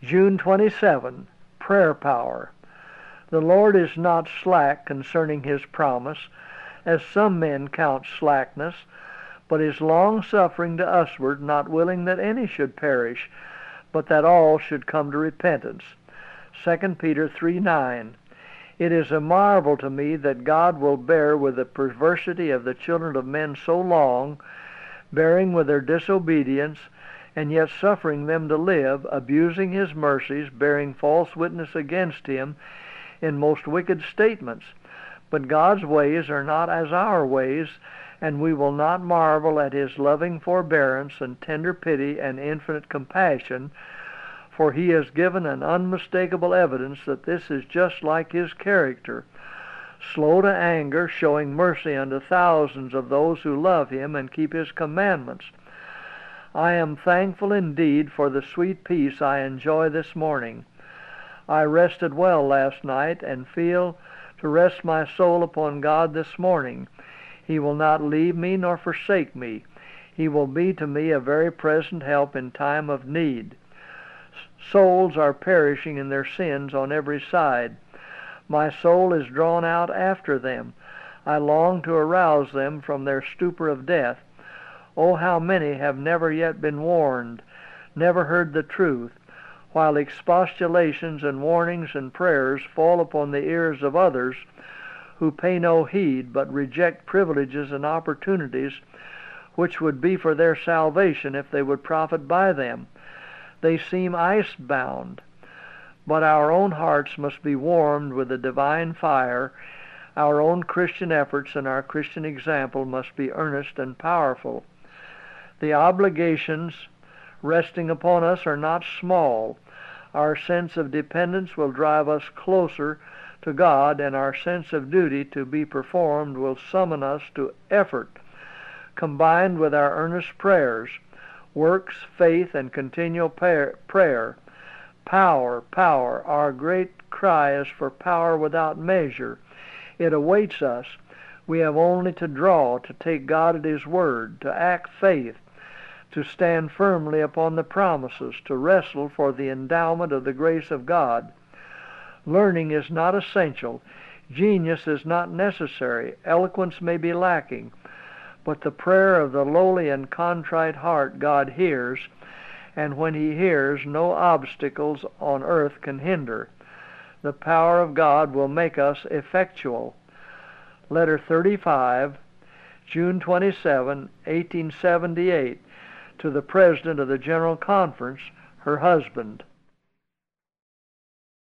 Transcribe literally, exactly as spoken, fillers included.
June twenty-seventh, Prayer Power. The Lord is not slack concerning his promise, as some men count slackness, but is long-suffering to usward, not willing that any should perish, but that all should come to repentance. Second Peter three nine. It is a marvel to me that God will bear with the perversity of the children of men so long, bearing with their disobedience, and yet suffering them to live, abusing his mercies, bearing false witness against him in most wicked statements. But God's ways are not as our ways, and we will not marvel at his loving forbearance and tender pity and infinite compassion, for he has given an unmistakable evidence that this is just like his character, slow to anger, showing mercy unto thousands of those who love him and keep his commandments. I am thankful indeed for the sweet peace I enjoy this morning. I rested well last night, and feel to rest my soul upon God this morning. He will not leave me nor forsake me. He will be to me a very present help in time of need. Souls are perishing in their sins on every side. My soul is drawn out after them. I long to arouse them from their stupor of death. Oh, how many have never yet been warned, never heard the truth, while expostulations and warnings and prayers fall upon the ears of others who pay no heed, but reject privileges and opportunities which would be for their salvation if they would profit by them. They seem ice-bound, but our own hearts must be warmed with the divine fire. Our own Christian efforts and our Christian example must be earnest and powerful. The obligations resting upon us are not small. Our sense of dependence will drive us closer to God, and our sense of duty to be performed will summon us to effort, combined with our earnest prayers, works, faith, and continual prayer. Power, power. Our great cry is for power without measure. It awaits us. We have only to draw, to take God at his word, to act faith, to stand firmly upon the promises, to wrestle for the endowment of the grace of God. Learning is not essential. Genius is not necessary. Eloquence may be lacking. But the prayer of the lowly and contrite heart God hears, and when he hears, no obstacles on earth can hinder. The power of God will make us effectual. Letter thirty-five, June twenty-seventh, eighteen seventy-eight, to the President of the General Conference, her husband.